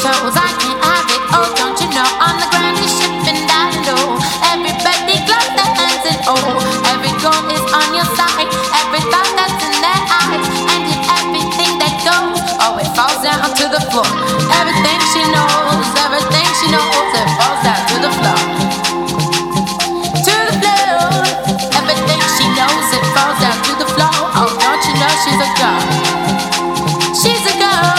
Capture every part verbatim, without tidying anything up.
toes, I can't have it. Oh, don't you know I'm the grandest ship in that low. Everybody clap their hands and oh, every goal is on your side. Every thought that's in their eyes, and in everything that goes, oh, it falls down to the floor. Everything she knows, everything she knows, it falls down to the floor. To the floor. Everything she knows, it falls down to the floor. Oh, don't you know she's a girl? She's a girl.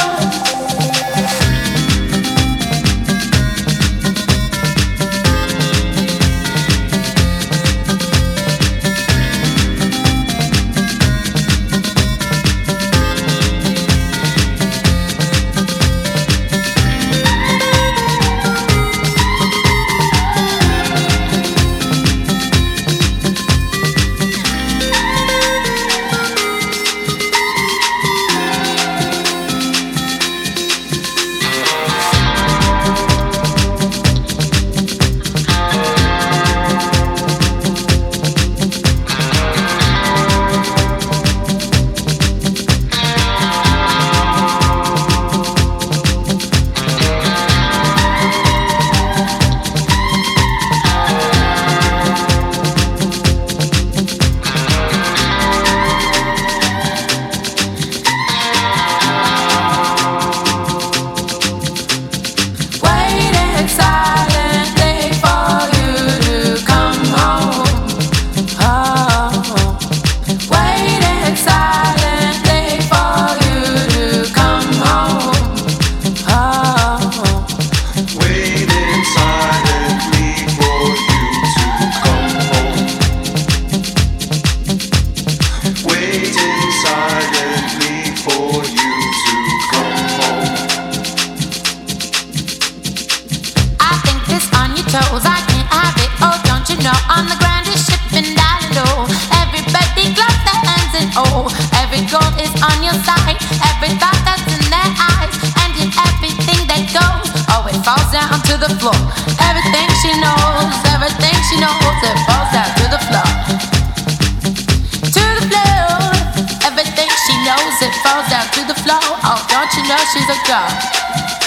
Toes, I can't have it. Oh, don't you know I'm the grandest ship in Dalido. Everybody clap their hands and oh, every goal is on your side. Every thought that's in their eyes, and in everything that goes, oh, it falls down to the floor. Everything she knows, everything she knows, it falls down to the floor. To the floor. Everything she knows, it falls down to the floor. Oh, don't you know she's a girl?